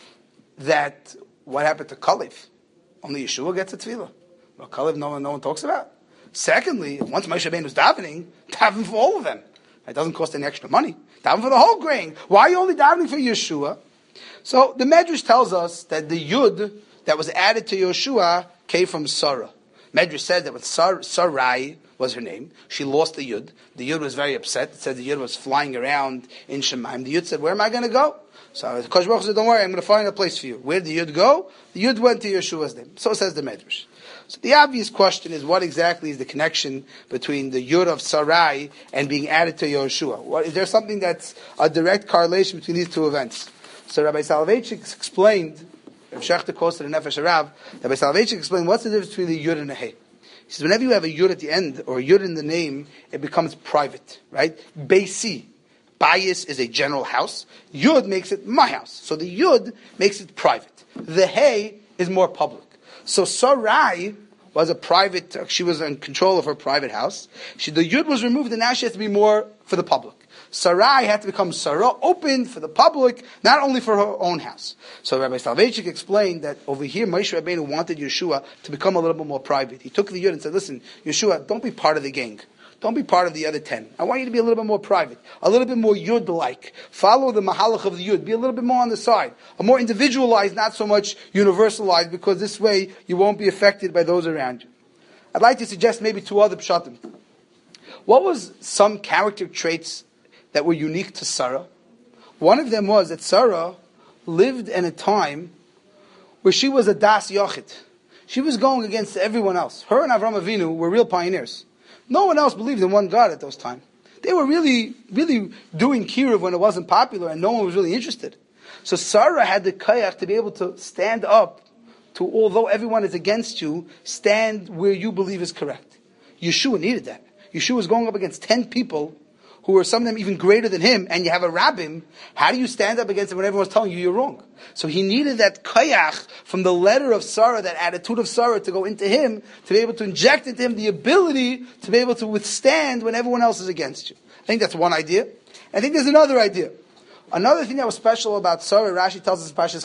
S1: That what happened to Kalev? Only Yeshua gets a tefillah. Well, Kalev no one talks about. Secondly, once Moshe Rabbeinu was daven for all of them. It doesn't cost any extra money. Daven for the whole grain. Why are you only davening for Yeshua? So the Medrash tells us that the Yud that was added to Yeshua came from Sarah. Medrash said that with Sarai was her name. She lost the Yud. The Yud was very upset. It said the Yud was flying around in Shemaim. The Yud said, where am I going to go? So the Kosh Baruch said, don't worry, I'm going to find a place for you. Where did the Yud go? The Yud went to Yeshua's name. So says the Medrash. So the obvious question is, what exactly is the connection between the Yud of Sarai and being added to Yeshua? Is there something that's a direct correlation between these two events? So Rabbi Soloveitchik explained, Rav Shechter quotes in the Nefesh Harav, Rabbi Soloveitchik explained what's the difference between the Yud and the He. He says, whenever you have a Yud at the end, or a Yud in the name, it becomes private, right? Beisi. Bayis is a general house. Yud makes it my house. So the Yud makes it private. The Hey is more public. So Sarai was a private, she was in control of her private house. The Yud was removed and now she has to be more for the public. Sarai had to become Sarah, open for the public, not only for her own house. So Rabbi Soloveitchik explained that over here Moshe Rabbeinu wanted Yeshua to become a little bit more private. He took the Yud and said, listen, Yeshua, don't be part of the gang. Don't be part of the other 10. I want you to be a little bit more private, a little bit more Yud-like. Follow the mahalach of the Yud. Be a little bit more on the side, a more individualized, not so much universalized, because this way you won't be affected by those around you. I'd like to suggest maybe 2 other pshatim. What was some character traits that were unique to Sarah? One of them was that Sarah lived in a time where she was a das yochid. She was going against everyone else. Her and Avraham Avinu were real pioneers. No one else believed in one God at those times. They were really doing kiruv when it wasn't popular and no one was really interested. So Sarah had the kayach to be able to stand up to, although everyone is against you, stand where you believe is correct. Yeshua needed that. Yeshua was going up against 10 people who were some of them even greater than him, and you have a rabbim. How do you stand up against him when everyone's telling you you're wrong? So he needed that kayach from the letter of Sarah, that attitude of Sarah, to go into him, to be able to inject into him the ability to be able to withstand when everyone else is against you. I think that's one idea. I think there's another idea. Another thing that was special about Sarah, Rashi tells us in Parshas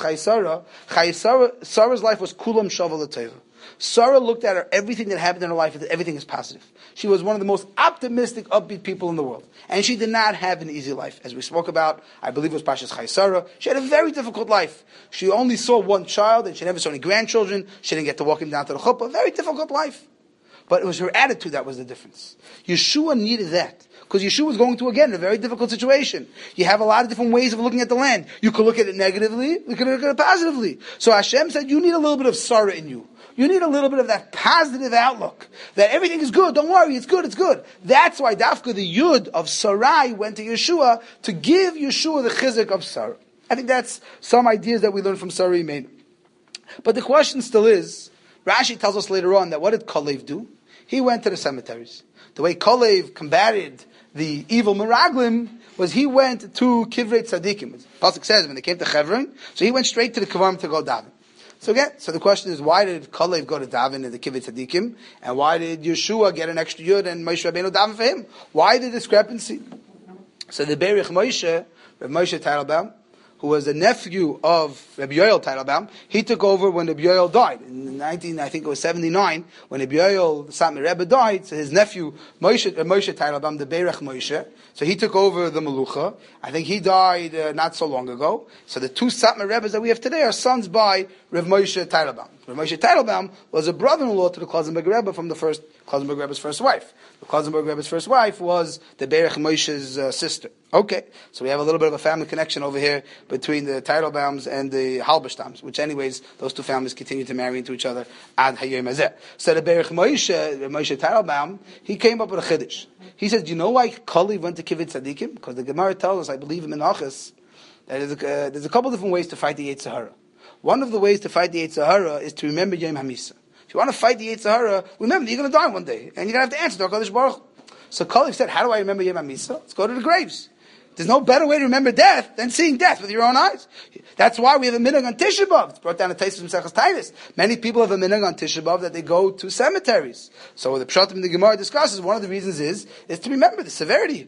S1: Chayei Sarah's life was kulam shavel l'teva. Sarah looked at her, everything that happened in her life, everything is positive. She was one of the most optimistic, upbeat people in the world. And she did not have an easy life. As we spoke about, I believe it was Parshas Chayei Sarah. She had a very difficult life. She only saw one child, and she never saw any grandchildren. She didn't get to walk him down to the chuppah. A very difficult life. But it was her attitude that was the difference. Yeshua needed that. Because Yeshua was going through, again, a very difficult situation. You have a lot of different ways of looking at the land. You could look at it negatively, you could look at it positively. So Hashem said, you need a little bit of Sarah in you. You need a little bit of that positive outlook. That everything is good, don't worry, it's good, it's good. That's why Dafka, the Yud of Sarai, went to Yeshua to give Yeshua the chizuk of Sarah. I think that's some ideas that we learn from Sarah Imeinu. But the question still is, Rashi tells us later on that what did Kalev do? He went to the cemeteries. The way Kalev combated the evil Meraglim was he went to Kivrei Tzadikim. Pasuk says when they came to Chevron, so he went straight to the Kavarim to go daven. So the question is, why did Kalev go to daven in the Kivrei Tzadikim, and why did Yeshua get an extra yud and Moshe Rabbeinu daven for him? Why the discrepancy? So the Berich Moshe, Rav Moshe Teitelbaum, who was the nephew of Rabbi Yoel Teitelbaum, he took over when Rabbi Yoel died. In 1979, when Rabbi Yoel, the Satmar Rebbe, died, so his nephew, Moshe Teitelbaum, the Berich Moshe, so he took over the Melucha. I think he died not so long ago. So the 2 Satmar Rebbes that we have today are sons by Rav Moshe Teitelbaum. Rav Moshe Teitelbaum was a brother-in-law to the Klausenberg Rebbe from the first Klausenberg Rebbe's first wife. The Klausenberg Rebbe's first wife was the Berich Moshe's sister. Okay, so we have a little bit of a family connection over here between the Teitelbaums and the Halberstams, which anyways, those 2 families continue to marry into each other ad hayom hazeh. So the Berich Moshe Teitelbaum, he came up with a chiddush. He said, do you know why Kalev went to Kivrei Tzadikim? Because the Gemara tells us, I believe in Menachos, that there's a couple different ways to fight the Yetzer Hara. One of the ways to fight the Yetzer Hara is to remember Yom HaMisa. If you want to fight the Yetzer Hara, remember that you're going to die one day, and you're going to have to answer to HaKadosh Baruch Hu. So Kalev said, how do I remember Yom HaMisa? Let's go to the graves. There's no better way to remember death than seeing death with your own eyes. That's why we have a minhag on Tisha B'Av. It's brought down a taste from Seches Titus. Many people have a minhag on Tisha B'Av that they go to cemeteries. So the Pshatim in the Gemara discusses, one of the reasons is to remember the severity.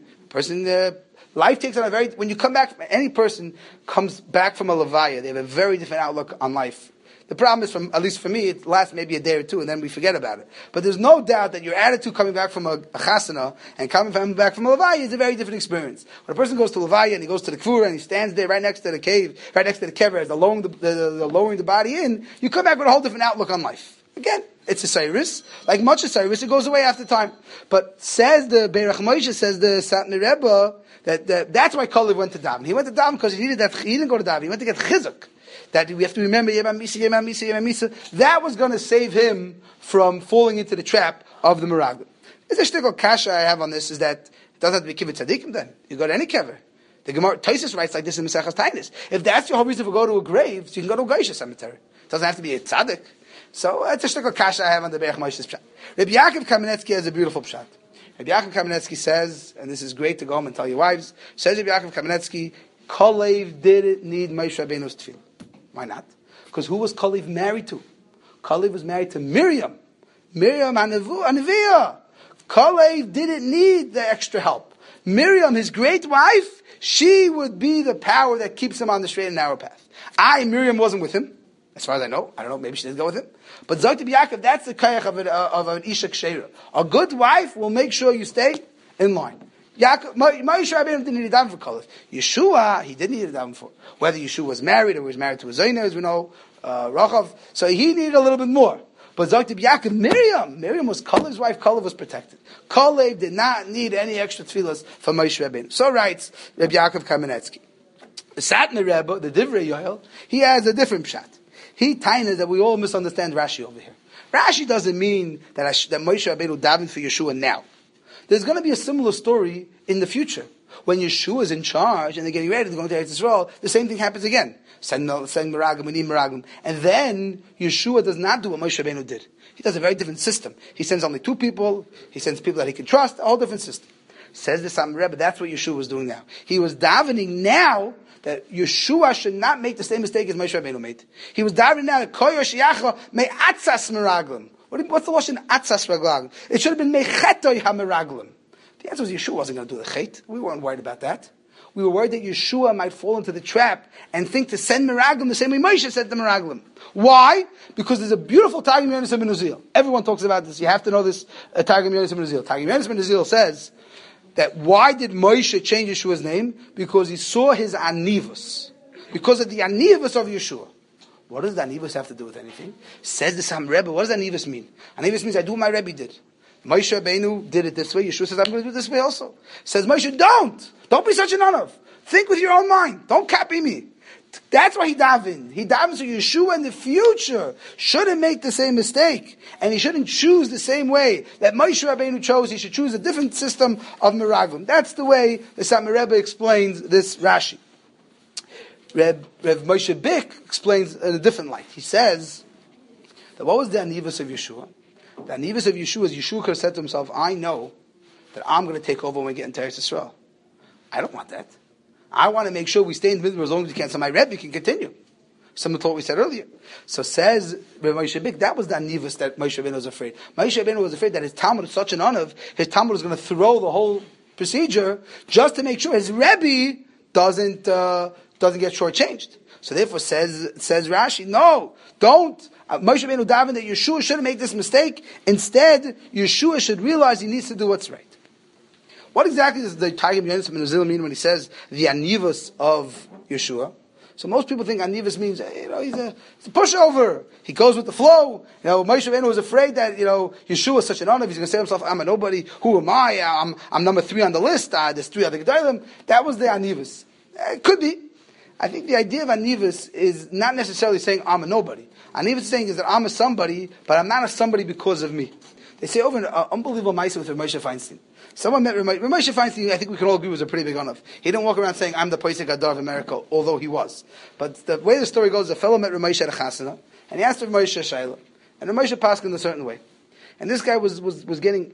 S1: Life takes on a very, when you come back, any person comes back from a levaya, they have a very different outlook on life. The problem is, at least for me, it lasts maybe a day or 2 and then we forget about it. But there's no doubt that your attitude coming back from a chasana and coming back from a levaya is a very different experience. When a person goes to levaya and he goes to the kfura and he stands there right next to the cave, right next to the kever as they're lowering the body in, you come back with a whole different outlook on life. Again, it's a Cyrus. Like much of Cyrus, it goes away after time. But says the Berich Moshe, says the Satmar Rebbe, that's why Kalev went to daven. He went to daven because he needed that. He didn't go to daven. He went to get chizuk. That we have to remember Yom HaMisa, Yom HaMisa, Yom HaMisa. That was going to save him from falling into the trap of the Meraglim. There's a shtickle kasha I have on this is that it doesn't have to be Kibbutz Tzadikim then. You go to any kever. The Gemara Taisus writes like this in Maseches Tainis. If that's your whole reason for go to a grave, so you can go to a Geisha cemetery. It doesn't have to be a tzaddik. So it's a shtickle kasha I have on the Berich Moshe's pshat. Rabbi Yaakov Kamenetsky has a beautiful pshat. Rabbi Yaakov Kamenetsky says, and this is great to go home and tell your wives, says Rabbi Yaakov Kamenetsky, Kalev didn't need Moshe Rabbeinu's tefillah. Why not? Because who was Kalev married to? Kalev was married to Miriam. Miriam Anaviyah. Kalev didn't need the extra help. Miriam, his great wife, she would be the power that keeps him on the straight and narrow path. Miriam wasn't with him. As far as I don't know, maybe she didn't go with him. But Zog to Yaakov, that's the kayach of an Isha Ksheira. A good wife will make sure you stay in line. Moshe Rabbeinu didn't need a daven for colors. Yeshua, he didn't need a daven for. Whether Yeshua was married or was married to a Zaina, as we know, Rachav. So he needed a little bit more. But Zog to Yaakov, Miriam was Kalev's wife. Kalev was protected. Kalev did not need any extra tefillas for Moshe Rabbeinu. So writes Reb Yaakov Kamenetsky. The Satmar Rebbe, the Divrei Yoel, he has a different pshat. He tiny that we all misunderstand Rashi over here. Rashi doesn't mean that Moshe Rabbeinu davened for Yeshua now. There's going to be a similar story in the future. When Yeshua is in charge and they're getting ready to go to Eretz Yisrael, the same thing happens again. Send Meraglim, we need Meraglim. And then Yeshua does not do what Moshe Rabbeinu did. He does a very different system. He sends only 2 people. He sends people that he can trust. A whole different system. Says the Satmar Rebbe, that's what Yeshua was doing now. He was davening now that Yeshua should not make the same mistake as Moshe Rabbeinu made. He was davening now that Koyer Shiachra may atzas meraglim. What's the lashon atzas meraglim? It should have been mechetoy hameraglim. The answer was Yeshua wasn't going to do the chet. We weren't worried about that. We were worried that Yeshua might fall into the trap and think to send meraglim the same way Moshe said to meraglim. Why? Because there's a beautiful Targum Yonasan ben Uziel. Everyone talks about this. You have to know this Targum Yonasan ben Uziel. Targum Yonasan ben Uziel says that why did Moshe change Yeshua's name? Because he saw his anivus. Because of the anivus of Yeshua. What does the anivus have to do with anything? Says the Satmar Rebbe, what does anivus mean? Anivus means I do what my Rebbe did. Moshe Rabbeinu did it this way. Yeshua says I'm going to do it this way also. Says Moshe, don't be such an onav. Think with your own mind. Don't copy me. That's why he davened. He davened so Yeshua in the future shouldn't make the same mistake. And he shouldn't choose the same way that Moshe Rabbeinu chose. He should choose a different system of meraglim. That's the way the Satmar Rebbe explains this Rashi. Reb Moshe Bick explains in a different light. He says that what was the anivus of Yeshua? The anivus of Yeshua is Yeshua could have said to himself, I know that I'm going to take over when we get into Eretz Yisrael. I don't want that. I want to make sure we stay in the middle as long as we can, so my Rebbe can continue. Similar to what we said earlier. So says Reb Moshe Bick, that was the anivus that Moshe Rabbeinu was afraid. Moshe Rabbeinu was afraid that his Talmud is such an onav, his Talmud was going to throw the whole procedure just to make sure his Rebbe doesn't get shortchanged. So therefore says Rashi, no, don't. Moshe Rabbeinu davened that Yeshua shouldn't make this mistake. Instead, Yeshua should realize he needs to do what's right. What exactly does the Targum Yonasan ben Uziel mean when he says the anivus of Yeshua? So most people think anivus means, he's a pushover. He goes with the flow. Moshe Rabbeinu was afraid that, Yeshua is such an onav. He's going to say to himself, I'm a nobody. Who am I? I'm number 3 on the list. There's 3 other gedolim. That was the anivus. It could be. I think the idea of anivus is not necessarily saying I'm a nobody. Anivus saying is that I'm a somebody, but I'm not a somebody because of me. They say over an unbelievable ma'aseh with Moshe Feinstein. Someone met Moshe Feinstein, I think we can all agree, was a pretty big onav. He didn't walk around saying, I'm the Posek Hadar of America, although he was. But the way the story goes, a fellow met Moshe at a chasana, and he asked Moshe Shaila, and Moshe passed in a certain way. And this guy was getting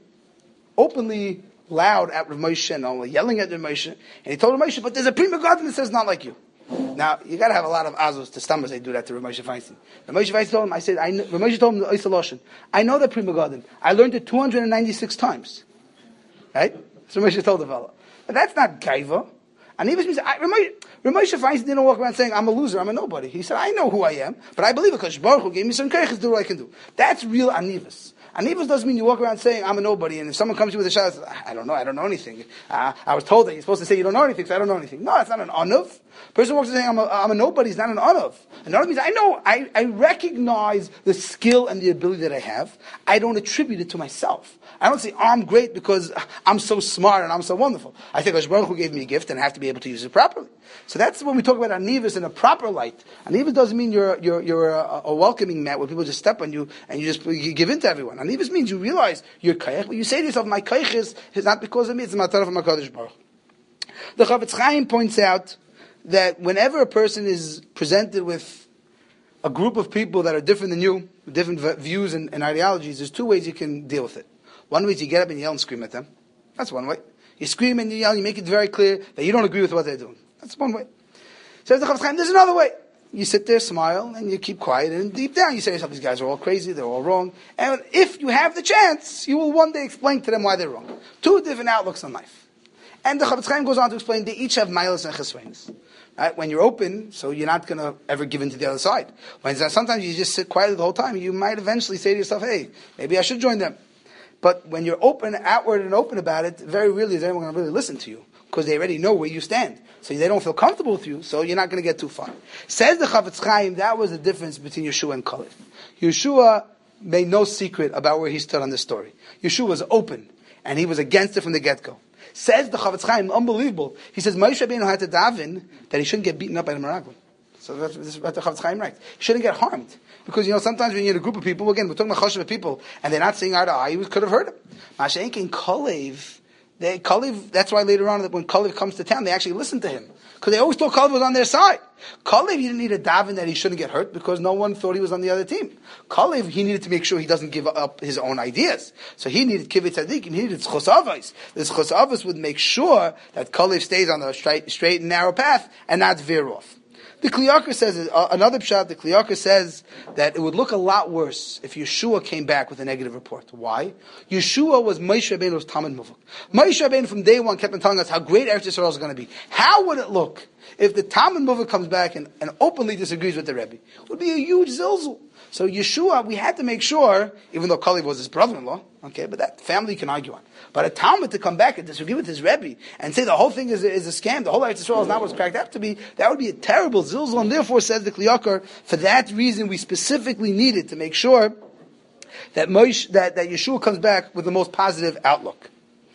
S1: openly loud at Rav Moshe, and yelling at Rav Moshe, and he told Rav Moshe, but there's a prima garden that says not like you. Now, you got to have a lot of azos to stomach they do that to Rav Moshe Feinstein. Rav Moshe Feinstein told him, Rav Moshe told him the Oisel Loshen, I know that prima garden. I learned it 296 times. Right? So Rav Moshe told the fellow. But that's not gaiva. And even means Rav Moshe Feinstein didn't walk around saying, I'm a loser, I'm a nobody. He said, I know who I am, but I believe because Baruch Hu gave me some keiches to do what I can do. That's real anivus. Anivus doesn't mean you walk around saying, I'm a nobody, and if someone comes to you with a shot, I don't know anything. I was told that you're supposed to say you don't know anything, so I don't know anything. No, that's not an onav. Person walks around saying, I'm a nobody, is not an onav. An onav means, I recognize the skill and the ability that I have. I don't attribute it to myself. I don't say, I'm great because I'm so smart and I'm so wonderful. I think Baruch Hu gave me a gift and I have to be able to use it properly. So that's when we talk about anivus in a proper light. Anivus doesn't mean you're a welcoming mat where people just step on you and you give in to everyone. Anivus means you realize you're kaich, but you say to yourself, my kaich is not because of me, it's the matar of HaKadosh Baruch. The Chavetz Chaim points out that whenever a person is presented with a group of people that are different than you, with different views and ideologies, there's 2 ways you can deal with it. One way is you get up and yell and scream at them. That's one way. You scream and you yell, you make it very clear that you don't agree with what they're doing. That's one way. Says the Chavetz Chaim, there's another way. You sit there, smile, and you keep quiet, and deep down you say to yourself, these guys are all crazy, they're all wrong. And if you have the chance, you will one day explain to them why they're wrong. 2 different outlooks on life. And the Chavetz Chaim goes on to explain they each have milas and chesronos. Right? When you're open, so you're not going to ever give in to the other side. When sometimes you just sit quietly the whole time, you might eventually say to yourself, hey, maybe I should join them. But when you're open, outward and open about it, very rarely is anyone going to really listen to you, because they already know where you stand. So they don't feel comfortable with you, so you're not going to get too far. Says the Chafetz Chaim, that was the difference between Yeshua and Kalev. Yeshua made no secret about where he stood on this story. Yeshua was open, and he was against it from the get-go. Says the Chafetz Chaim, unbelievable. He says Moshe Rabbeinu had to daven that he shouldn't get beaten up by the Meraglim. So that's what the Chafetz Chaim writes. He shouldn't get harmed. Because, sometimes when you're in a group of people, again, we're talking about chashuv people, and they're not seeing eye to eye, you could have heard him. Mashenk and Kalev, that's why later on, when Kalev comes to town, they actually listen to him. Because they always thought Kalev was on their side. Kalev, he didn't need a daven that he shouldn't get hurt, because no one thought he was on the other team. Kalev, he needed to make sure he doesn't give up his own ideas. So he needed kivit tzaddik, and he needed chos avos. This chos avos would make sure that Kalev stays on the straight and narrow path, and not veer off. The Kli Yakar says, another pshat, the Kli Yakar says that it would look a lot worse if Yeshua came back with a negative report. Why? Yeshua was Moshe Rabbeinu's Talmud Muvak. Moshe Rabbeinu from day one kept on telling us how great Eretz Yisrael is going to be. How would it look if the Talmud Muvak comes back and openly disagrees with the Rebbe? It would be a huge zilzul. So Yeshua, we had to make sure, even though Kalev was his brother-in-law, okay, but that family can argue on. But a Talmud to come back and disagree with his Rebbe and say the whole thing is a scam, the whole Eretz Yisrael is not what's cracked up to be, that would be a terrible zilzul, and therefore, says the Kli Yakar, for that reason we specifically needed to make sure that Yeshua comes back with the most positive outlook.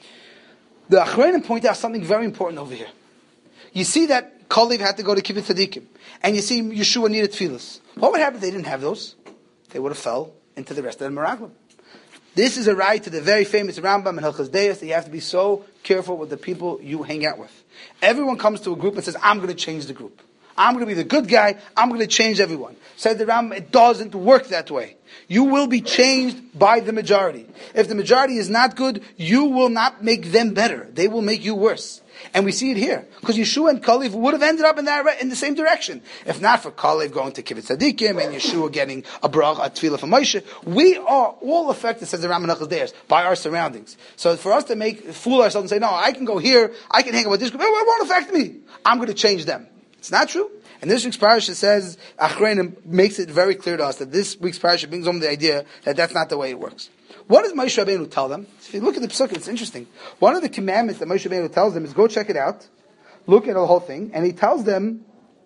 S1: The Achronim point out something very important over here. You see that Kalev had to go to Kibbutz Tzadikim, and you see Yeshua needed tefillas. What would happen if they didn't have those? They would have fell into the rest of the Meraglim. This is a right to the very famous Rambam and Hilchos Deis that you have to be so careful with the people you hang out with. Everyone comes to a group and says, I'm going to change the group. I'm going to be the good guy. I'm going to change everyone. Said the Rambam, it doesn't work that way. You will be changed by the majority. If the majority is not good, you will not make them better. They will make you worse. And we see it here. Because Yeshua and Kalev would have ended up in the same direction. If not for Kalev going to Kibbutz Tzadikim and Yeshua getting a tefillah from Moshe, we are all affected, says the Rambam Hilchos Deis, by our surroundings. So for us to fool ourselves and say, no, I can go here, I can hang out with this group, it won't affect me. I'm going to change them. It's not true. And this week's parasha says, Achronim makes it very clear to us that this week's parasha brings home the idea that that's not the way it works. What does Moshe Rabbeinu tell them? If you look at the Pesukah, it's interesting. One of the commandments that Moshe Rabbeinu tells them is go check it out, look at the whole thing, and he tells them,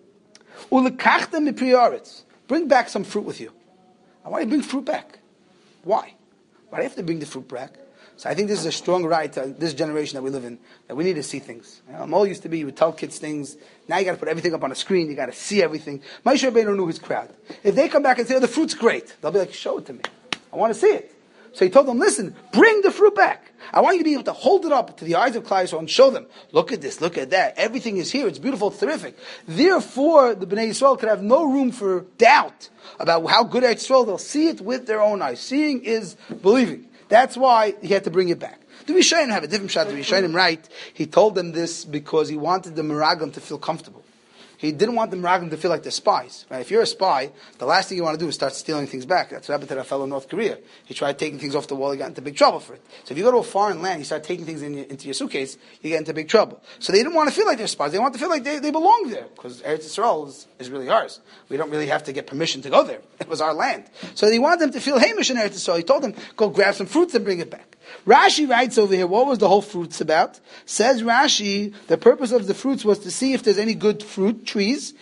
S1: Ulekachtem mipri haaretz, bring back some fruit with you. I want you to bring fruit back. Why? Why do you have to bring the fruit back? So I think this is a strong right to this generation that we live in, that we need to see things. Mol used to be, you would tell kids things, now you got to put everything up on a screen, you got to see everything. Moshe Rabbeinu knew his crowd. If they come back and say, the fruit's great, they'll be like, show it to me. I want to see it. So he told them, listen, bring the fruit back. I want you to be able to hold it up to the eyes of Klal Yisrael and show them, look at this, look at that. Everything is here. It's beautiful. It's terrific. Therefore, the Bnei Yisrael could have no room for doubt about how good Eretz Yisrael. They'll see it with their own eyes. Seeing is believing. That's why he had to bring it back. The Rishonim have a different shot. The Rishonim right. He told them this because he wanted the Meraglim to feel comfortable. He didn't want the Meraglim to feel like they're spies. Right? If you're a spy, the last thing you want to do is start stealing things back. That's what happened to that fellow in North Korea. He tried taking things off the wall, he got into big trouble for it. So if you go to a foreign land, you start taking things into your suitcase, you get into big trouble. So they didn't want to feel like they're spies. They want to feel like they belong there. Because Eretz Yisrael is really ours. We don't really have to get permission to go there. It was our land. So he wanted them to feel Hamish in Eretz Yisrael. He told them, go grab some fruits and bring it back. Rashi writes over here, what was the whole fruits about? Says Rashi, the purpose of the fruits was to see if there's any good fruit trees.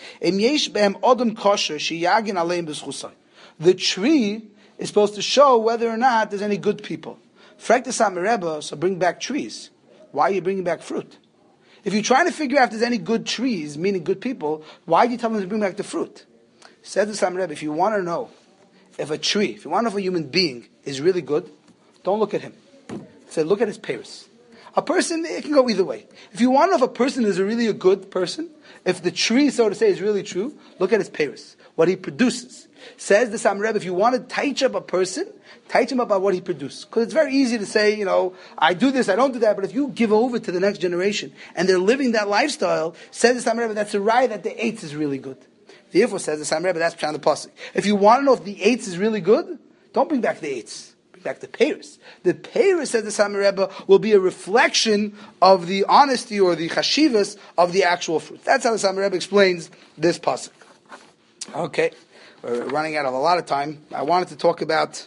S1: The tree is supposed to show whether or not there's any good people. So bring back trees. Why are you bringing back fruit? If you're trying to figure out if there's any good trees, meaning good people, why do you tell them to bring back the fruit? Says the Sam Rebbe, if you want to know if a tree, if you want to know if a human being is really good, don't look at him. Say, look at his peiros. A person, it can go either way. If you want to know if a person is really a good person, if the tree, so to say, is really true, look at his peiros, what he produces. Says the Sam Rebbe, if you want to teach up a person, teach him about what he produces. Because it's very easy to say, I do this, I don't do that, but if you give over to the next generation, and they're living that lifestyle, says the Sam Rebbe, that's a right that the eitz is really good. Therefore, says the Sam Rebbe, that's Pshat the Pasuk. If you want to know if the eitz is really good, don't bring back the eitz. back to Paris. The Paris, says the Satmar Rebbe, will be a reflection of the honesty or the chashivas of the actual fruit. That's how the Satmar Rebbe explains this pasuk. Okay, we're running out of a lot of time. I wanted to talk about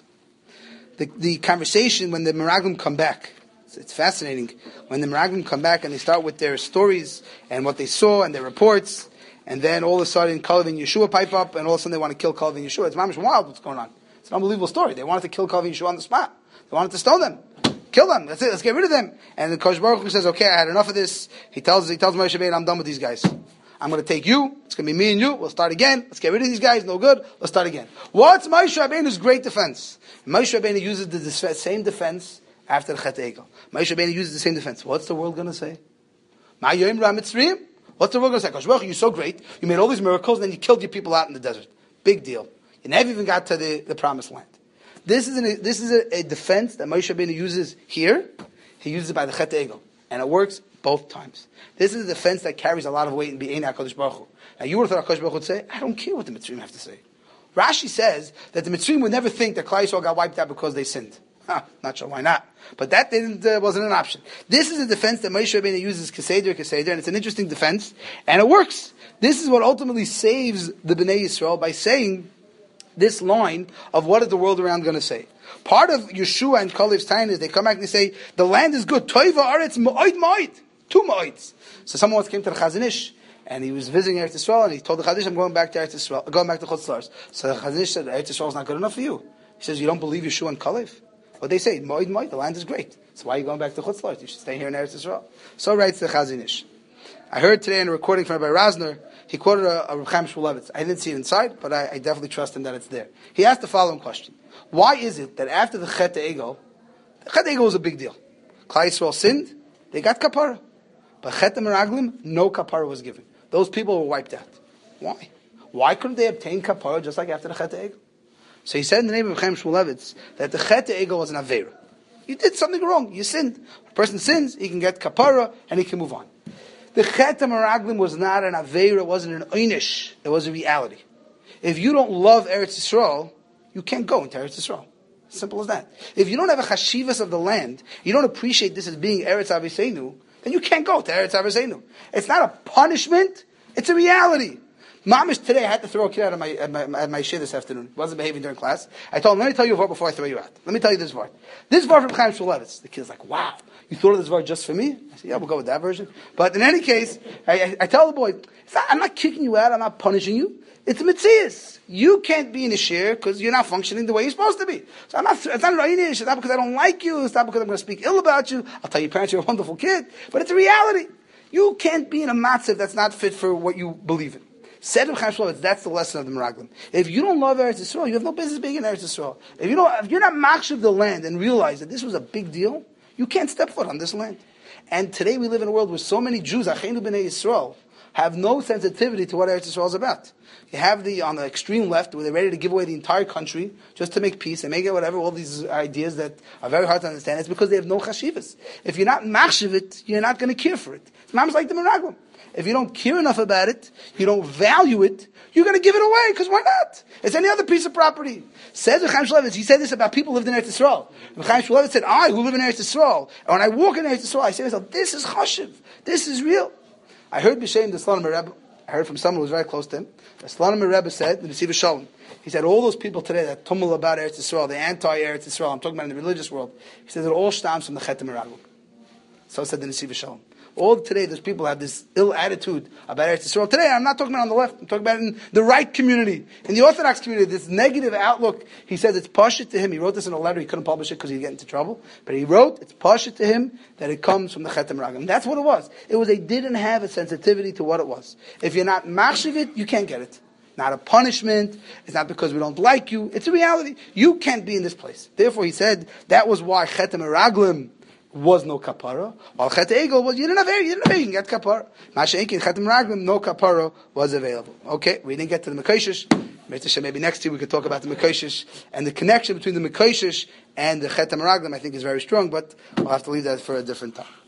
S1: the conversation when the Meraglim come back. It's fascinating when the Meraglim come back and they start with their stories and what they saw and their reports, and then all of a sudden Kalev and Yeshua pipe up, and all of a sudden they want to kill Kalev and Yeshua. It's mamish wild what's going on. It's an unbelievable story. They wanted to kill Kalev and Yeshua on the spot. They wanted to stone them, kill them. That's it. Let's get rid of them. And the Kosh Baruch Hu says, "Okay, I had enough of this." He tells Moshe Rabbeinu, "I'm done with these guys. I'm going to take you. It's going to be me and you. We'll start again. Let's get rid of these guys. No good. Let's start again." What's Moshe Rabbeinu's great defense? Moshe Rabbeinu uses the same defense after the Chet Egel. Moshe Rabbeinu uses the same defense. What's the world going to say? Ma'yoim Ramitzrim? What's the world going to say? Kosh Baruch Hu, you're so great. You made all these miracles, and then you killed your people out in the desert. Big deal. You never even got to the promised land. This is a defense that Moshe Rabbeinu uses here. He uses it by the Chet Egel, and it works both times. This is a defense that carries a lot of weight in Be'ein HaKadosh Baruch Hu. Now you would have thought HaKadosh Baruch Hu would say, I don't care what the Mitzrayim have to say. Rashi says that the Mitzrayim would never think that Klal Yisrael got wiped out because they sinned. Not sure why not. But that wasn't an option. This is a defense that Moshe Rabbeinu uses Keseder, and it's an interesting defense, and it works. This is what ultimately saves the Bnei Yisrael by saying this line of what is the world around going to say. Part of Yeshua and Kalev's time is they come back and they say, the land is good. Toiva aretz ma'od ma'od. 2 ma'ods. So someone once came to the Chazon Ish, and he was visiting Eretz Yisrael, and he told the Chazon Ish, I'm going back to Eretz Yisrael, going back to Chutz La'aretz. So the Chazon Ish said, Eretz Yisrael is not good enough for you. He says, you don't believe Yeshua and Kalev? What they say, ma'od ma'od, the land is great. So why are you going back to Chutz La'aretz? You should stay here in Eretz Yisrael. So writes the Chazon Ish. I heard today in a recording from Rabbi Razner, he quoted a Reb Chaim Shmulevitz. I didn't see it inside, but I definitely trust him that it's there. He asked the following question. Why is it that after the Chet Egel, the Chet Egel was a big deal. Klal Yisrael sinned, they got kapara. But Chet Meraglim, no kapara was given. Those people were wiped out. Why? Why couldn't they obtain kapara just like after the Chet Egel? So he said in the name of Reb Chaim Shmulevitz that the Chet Egel was an Aveira. You did something wrong, you sinned. A person sins, he can get kapara, and he can move on. The Chet Meraglim was not an Aveira, it wasn't an Einish, it was a reality. If you don't love Eretz Yisrael, you can't go into Eretz Yisrael. Simple as that. If you don't have a chashivas of the land, you don't appreciate this as being Eretz Aviseinu, then you can't go to Eretz Aviseinu. It's not a punishment, it's a reality. Mamish, today I had to throw a kid out of my shir this afternoon. He wasn't behaving during class. I told him, let me tell you a word before I throw you out. Let me tell you this word. This word from Chaim Shmulevitz. The kid's like, wow, you thought of this word just for me? I said, yeah, we'll go with that version. But in any case, I tell the boy, I'm not kicking you out, I'm not punishing you. It's a mitzias. You can't be in a shir because you're not functioning the way you're supposed to be. So it's not Rainish. It's not because I don't like you. It's not because I'm going to speak ill about you. I'll tell your parents you're a wonderful kid. But it's a reality. You can't be in a matzav that's not fit for what you believe in. Said Reb Chaim Shmulevitz, that's the lesson of the Meraglim. If you don't love Eretz Yisrael, you have no business being in Eretz Yisrael. If you're not machshav the land and realize that this was a big deal, you can't step foot on this land. And today we live in a world where so many Jews, Achenu B'nai Yisrael, have no sensitivity to what Eretz Yisrael is about. You have on the extreme left, where they're ready to give away the entire country just to make peace and make it whatever, all these ideas that are very hard to understand. It's because they have no chashivas. If you're not machshav it, you're not going to care for it. It's not like the Meraglim. If you don't care enough about it, you don't value it, you're going to give it away, because why not? It's any other piece of property. Says Reb Chaim Shmulevitz, he said this about people who lived in Eretz Yisrael. Reb Chaim Shmulevitz said, I who live in Eretz Yisrael, and when I walk in Eretz Yisrael, I say to myself, this is chashiv, this is real. I heard B'Shem the Slonim Rebbe, I heard from someone who was very close to him, the Slonim Rebbe said, the Nesiv Shalom, he said, all those people today that tumble about Eretz Yisrael, the anti-Eretz Yisrael, I'm talking about in the religious world, he said it all stems from the Chet Meraglim. So said the Nesiv Shalom. All today, those people have this ill attitude about Eretz Yisrael. Today, I'm not talking about on the left. I'm talking about in the right community. In the Orthodox community, this negative outlook, he says it's pashut to him. He wrote this in a letter. He couldn't publish it because he'd get into trouble. But he wrote, it's pashut to him that it comes from the Chet Meraglim. That's what it was. It was they didn't have a sensitivity to what it was. If you're not machshav it, you can't get it. Not a punishment. It's not because we don't like you. It's a reality. You can't be in this place. Therefore, he said, that was why Chet Meraglim was no kapara, while Chet Egel was, you didn't have you can get kapara. Masha'inkin Chet Meraglim, no kapara was available. Okay, we didn't get to the Mekoshish. Maybe next year we could talk about the Mekoshish, and the connection between the Mekoshish and the Chet Meraglim I think is very strong, but we'll have to leave that for a different time.